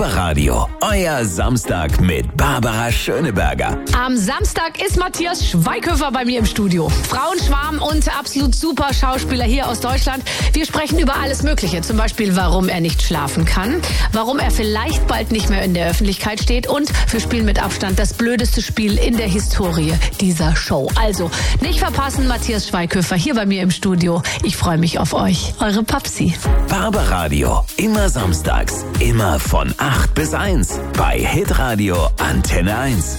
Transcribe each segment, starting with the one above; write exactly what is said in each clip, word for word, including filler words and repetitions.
Barbaradio, euer Samstag mit Barbara Schöneberger. Am Samstag ist Matthias Schweighöfer bei mir im Studio. Frauenschwarm und absolut super Schauspieler hier aus Deutschland. Wir sprechen über alles Mögliche. Zum Beispiel, warum er nicht schlafen kann, warum er vielleicht bald nicht mehr in der Öffentlichkeit steht und wir spielen mit Abstand das blödeste Spiel in der Historie dieser Show. Also, nicht verpassen, Matthias Schweighöfer hier bei mir im Studio. Ich freue mich auf euch. Eure Papsi. Barbaradio, immer samstags, immer von acht bis eins bei Hitradio Antenne eins.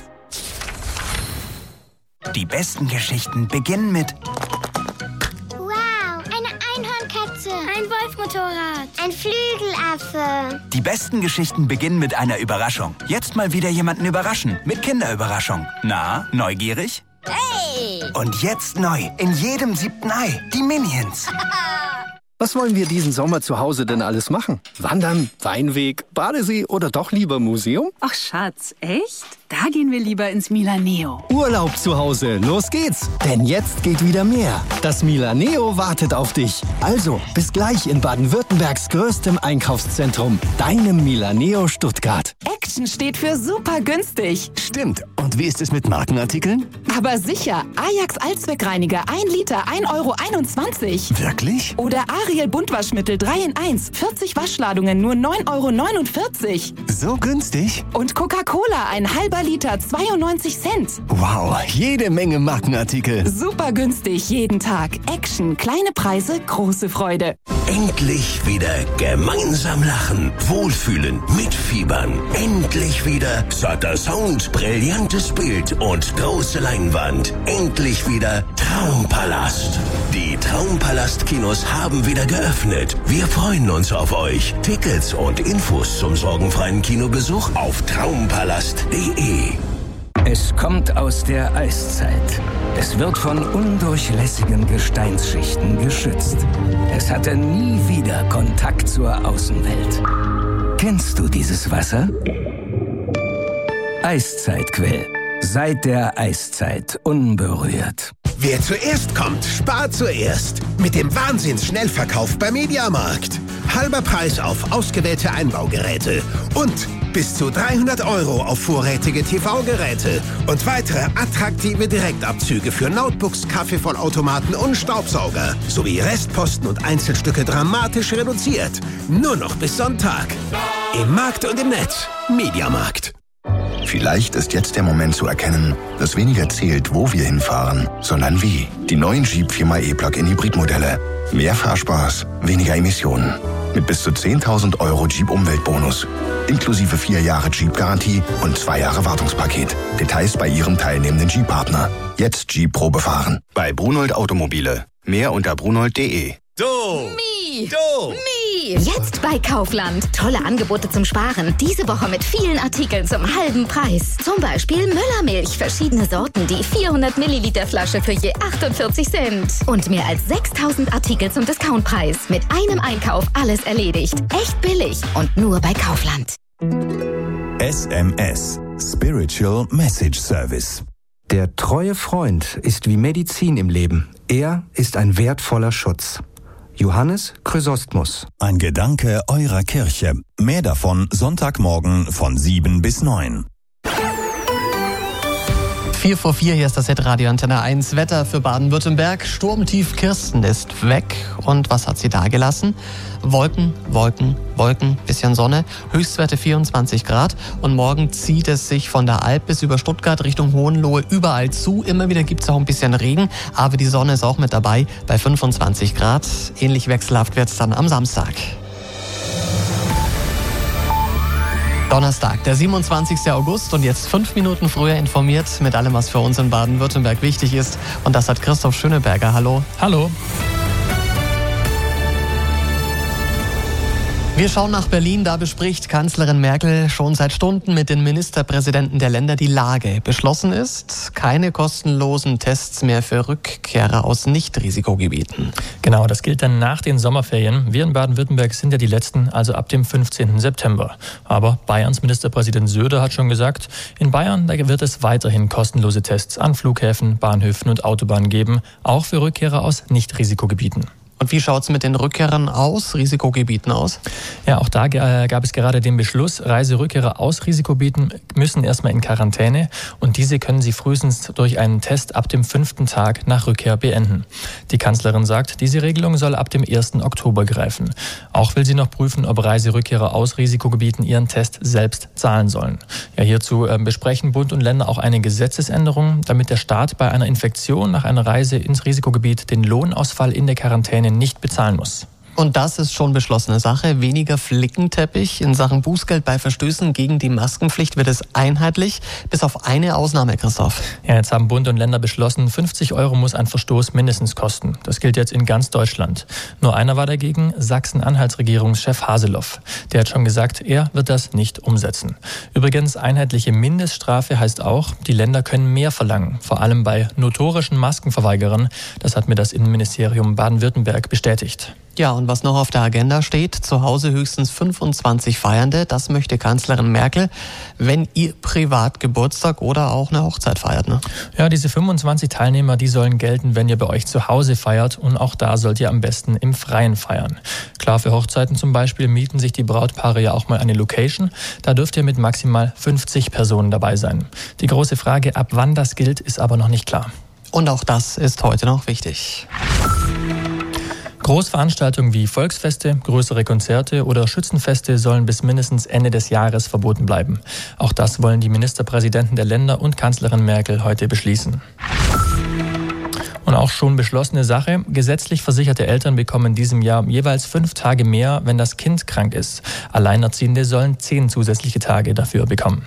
Die besten Geschichten beginnen mit Wow, eine Einhornkatze, ein Wolfmotorrad, ein Flügelaffe. Die besten Geschichten beginnen mit einer Überraschung. Jetzt mal wieder jemanden überraschen mit Kinderüberraschung. Na, neugierig? Hey! Und jetzt neu, in jedem siebten Ei, die Minions. Was wollen wir diesen Sommer zu Hause denn alles machen? Wandern, Weinweg, Badesee oder doch lieber Museum? Ach Schatz, echt? Da gehen wir lieber ins Milaneo. Urlaub zu Hause, los geht's! Denn jetzt geht wieder mehr. Das Milaneo wartet auf dich. Also, bis gleich in Baden-Württembergs größtem Einkaufszentrum, deinem Milaneo Stuttgart. Action steht für super günstig. Stimmt. Und wie ist es mit Markenartikeln? Aber sicher, Ajax Allzweckreiniger ein Liter ein Euro einundzwanzig. Wirklich? Oder Ariel Buntwaschmittel drei in eins, vierzig Waschladungen nur neun Euro neunundvierzig. So günstig? Und Coca-Cola ein halber Liter zweiundneunzig Cent. Wow, jede Menge Markenartikel. Super günstig jeden Tag. Action, kleine Preise, große Freude. Endlich wieder gemeinsam lachen, wohlfühlen, mitfiebern. Endlich wieder satter Sound, brillantes Bild und große Leinwand. Endlich wieder Traumpalast. Die Traumpalast-Kinos haben wieder geöffnet. Wir freuen uns auf euch. Tickets und Infos zum sorgenfreien Kinobesuch auf traumpalast punkt de. Es kommt aus der Eiszeit. Es wird von undurchlässigen Gesteinsschichten geschützt. Es hatte nie wieder Kontakt zur Außenwelt. Kennst du dieses Wasser? Eiszeitquell. Seit der Eiszeit unberührt. Wer zuerst kommt, spart zuerst. Mit dem Wahnsinns-Schnellverkauf beim Mediamarkt. Halber Preis auf ausgewählte Einbaugeräte. Und bis zu dreihundert Euro auf vorrätige T V-Geräte. Und weitere attraktive Direktabzüge für Notebooks, Kaffeevollautomaten und Staubsauger. Sowie Restposten und Einzelstücke dramatisch reduziert. Nur noch bis Sonntag. Im Markt und im Netz. Mediamarkt. Vielleicht ist jetzt der Moment zu erkennen, dass weniger zählt, wo wir hinfahren, sondern wie. Die neuen Jeep vier mal E Plug-in Hybridmodelle. Mehr Fahrspaß, weniger Emissionen. Mit bis zu zehntausend Euro Jeep-Umweltbonus. Inklusive vier Jahre Jeep-Garantie und zwei Jahre Wartungspaket. Details bei Ihrem teilnehmenden Jeep-Partner. Jetzt Jeep-Probe fahren. Bei Brunold Automobile. Mehr unter brunold punkt de. So. Mi. So. Mi. Jetzt bei Kaufland. Tolle Angebote zum Sparen. Diese Woche mit vielen Artikeln zum halben Preis. Zum Beispiel Müllermilch. Verschiedene Sorten. Die vierhundert Milliliter Flasche für je achtundvierzig Cent. Und mehr als sechstausend Artikel zum Discountpreis. Mit einem Einkauf alles erledigt. Echt billig. Und nur bei Kaufland. S M S. Spiritual Message Service. Der treue Freund ist wie Medizin im Leben. Er ist ein wertvoller Schutz. Johannes Chrysostmus. Ein Gedanke eurer Kirche. Mehr davon Sonntagmorgen von sieben bis neun. Vier vor vier, hier ist das Hitradio Antenne eins. Wetter für Baden-Württemberg. Sturmtief Kirsten ist weg. Und was hat sie da gelassen? Wolken, Wolken, Wolken, bisschen Sonne. Höchstwerte vierundzwanzig Grad. Und morgen zieht es sich von der Alp bis über Stuttgart Richtung Hohenlohe überall zu. Immer wieder gibt es auch ein bisschen Regen. Aber die Sonne ist auch mit dabei bei fünfundzwanzig Grad. Ähnlich wechselhaft wird es dann am Samstag. Donnerstag, der siebenundzwanzigster August und jetzt fünf Minuten früher informiert mit allem, was für uns in Baden-Württemberg wichtig ist. Und das hat Christoph Schöneberger. Hallo. Hallo. Wir schauen nach Berlin, da bespricht Kanzlerin Merkel schon seit Stunden mit den Ministerpräsidenten der Länder die Lage. Beschlossen ist, keine kostenlosen Tests mehr für Rückkehrer aus Nicht-Risikogebieten. Genau, das gilt dann nach den Sommerferien. Wir in Baden-Württemberg sind ja die Letzten, also ab dem fünfzehnten September. Aber Bayerns Ministerpräsident Söder hat schon gesagt, in Bayern da wird es weiterhin kostenlose Tests an Flughäfen, Bahnhöfen und Autobahnen geben, auch für Rückkehrer aus Nicht-Risikogebieten. Und wie schaut es mit den Rückkehrern aus Risikogebieten aus? Ja, auch da äh, gab es gerade den Beschluss, Reiserückkehrer aus Risikogebieten müssen erstmal in Quarantäne und diese können sie frühestens durch einen Test ab dem fünften Tag nach Rückkehr beenden. Die Kanzlerin sagt, diese Regelung soll ab dem ersten Oktober greifen. Auch will sie noch prüfen, ob Reiserückkehrer aus Risikogebieten ihren Test selbst zahlen sollen. Ja, hierzu äh, besprechen Bund und Länder auch eine Gesetzesänderung, damit der Staat bei einer Infektion nach einer Reise ins Risikogebiet den Lohnausfall in der Quarantäne nicht bezahlen muss. Und das ist schon beschlossene Sache. Weniger Flickenteppich. In Sachen Bußgeld bei Verstößen gegen die Maskenpflicht wird es einheitlich. Bis auf eine Ausnahme, Christoph. Ja, jetzt haben Bund und Länder beschlossen, fünfzig Euro muss ein Verstoß mindestens kosten. Das gilt jetzt in ganz Deutschland. Nur einer war dagegen, Sachsen-Anhalts-Regierungschef Haseloff. Der hat schon gesagt, er wird das nicht umsetzen. Übrigens, einheitliche Mindeststrafe heißt auch, die Länder können mehr verlangen. Vor allem bei notorischen Maskenverweigerern. Das hat mir das Innenministerium Baden-Württemberg bestätigt. Ja, und was noch auf der Agenda steht, zu Hause höchstens fünfundzwanzig Feiernde, das möchte Kanzlerin Merkel, wenn ihr privat Geburtstag oder auch eine Hochzeit feiert, ne? Ja, diese fünfundzwanzig Teilnehmer, die sollen gelten, wenn ihr bei euch zu Hause feiert und auch da sollt ihr am besten im Freien feiern. Klar, für Hochzeiten zum Beispiel mieten sich die Brautpaare ja auch mal eine Location, da dürft ihr mit maximal fünfzig Personen dabei sein. Die große Frage, ab wann das gilt, ist aber noch nicht klar. Und auch das ist heute noch wichtig. Großveranstaltungen wie Volksfeste, größere Konzerte oder Schützenfeste sollen bis mindestens Ende des Jahres verboten bleiben. Auch das wollen die Ministerpräsidenten der Länder und Kanzlerin Merkel heute beschließen. Und auch schon beschlossene Sache, gesetzlich versicherte Eltern bekommen in diesem Jahr jeweils fünf Tage mehr, wenn das Kind krank ist. Alleinerziehende sollen zehn zusätzliche Tage dafür bekommen.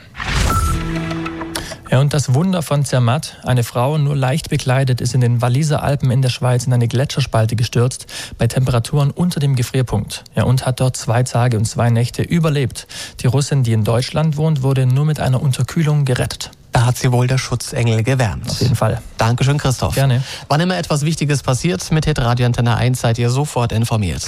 Ja, und das Wunder von Zermatt. Eine Frau, nur leicht bekleidet, ist in den Walliser Alpen in der Schweiz in eine Gletscherspalte gestürzt, bei Temperaturen unter dem Gefrierpunkt. Ja, und hat dort zwei Tage und zwei Nächte überlebt. Die Russin, die in Deutschland wohnt, wurde nur mit einer Unterkühlung gerettet. Da hat sie wohl der Schutzengel gewärmt. Auf jeden Fall. Dankeschön, Christoph. Gerne. Wann immer etwas Wichtiges passiert, mit Hitradio Antenne eins seid ihr sofort informiert.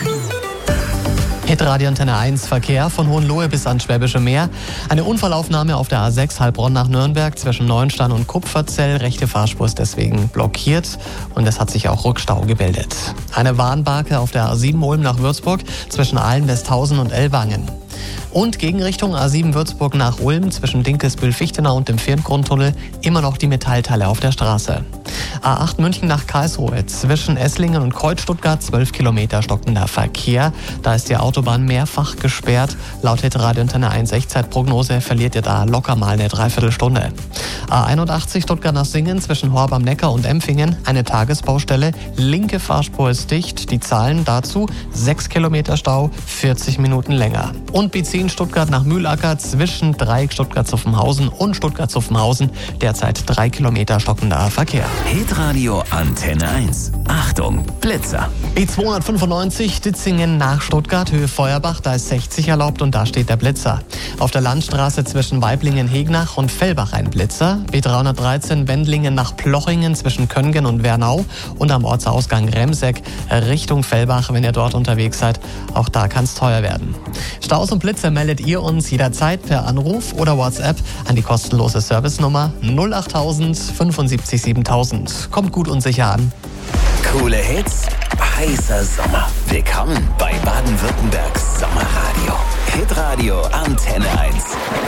Hitradio Antenne eins Verkehr von Hohenlohe bis ans Schwäbische Meer. Eine Unfallaufnahme auf der A sechs Heilbronn nach Nürnberg zwischen Neuenstein und Kupferzell. Rechte Fahrspur ist deswegen blockiert und es hat sich auch Rückstau gebildet. Eine Warnbarke auf der A sieben Ulm nach Würzburg zwischen Aalen, Westhausen und Ellwangen. Und Gegenrichtung A sieben Würzburg nach Ulm zwischen Dinkelsbühl-Fichtenau und dem Firngrundtunnel immer noch die Metallteile auf der Straße. A acht München nach Karlsruhe zwischen Esslingen und Kreuz-Stuttgart zwölf Kilometer stockender Verkehr. Da ist die Autobahn mehrfach gesperrt. Laut Hitradio Antenne eins Echtzeitprognose verliert ihr da locker mal eine Dreiviertelstunde. A einundachtzig Stuttgart nach Singen zwischen Horb am Neckar und Empfingen eine Tagesbaustelle. Linke Fahrspur ist dicht. Die Zahlen dazu sechs Kilometer Stau, vierzig Minuten länger. Und B zehn Stuttgart nach Mühlacker zwischen Dreieck Stuttgart-Zuffenhausen und Stuttgart-Zuffenhausen derzeit drei Kilometer stockender Verkehr. Hitradio Antenne eins. Achtung, Blitzer. B zweihundertfünfundneunzig Ditzingen nach Stuttgart, Höhe Feuerbach, da ist sechzig erlaubt und da steht der Blitzer. Auf der Landstraße zwischen Weiblingen-Hegnach und Fellbach ein Blitzer. B dreihundertdreizehn Wendlingen nach Plochingen zwischen Köngen und Wernau und am Ortsausgang Remseck Richtung Fellbach, wenn ihr dort unterwegs seid. Auch da kann es teuer werden. Staus und Blitzer meldet ihr uns jederzeit per Anruf oder WhatsApp an die kostenlose Servicenummer null achttausend fünfundsiebzig siebentausend. Kommt gut und sicher an. Coole Hits, heißer Sommer. Willkommen bei Baden-Württembergs Sommerradio. Hitradio Antenne eins.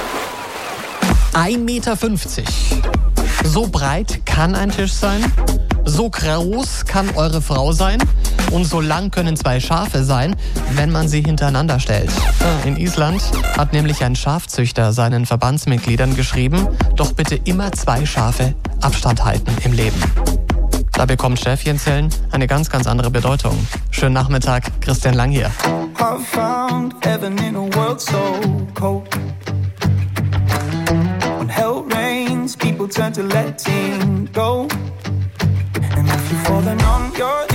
ein Meter fünfzig. So breit kann ein Tisch sein, so groß kann eure Frau sein und so lang können zwei Schafe sein, wenn man sie hintereinander stellt. In Island hat nämlich ein Schafzüchter seinen Verbandsmitgliedern geschrieben, doch bitte immer zwei Schafe Abstand halten im Leben. Da bekommt Schäfchenzählen eine ganz, ganz andere Bedeutung. Schönen Nachmittag, Christian Lang hier. I found heaven in a world so cold. When hell rains, people turn to letting go. And if you're falling on your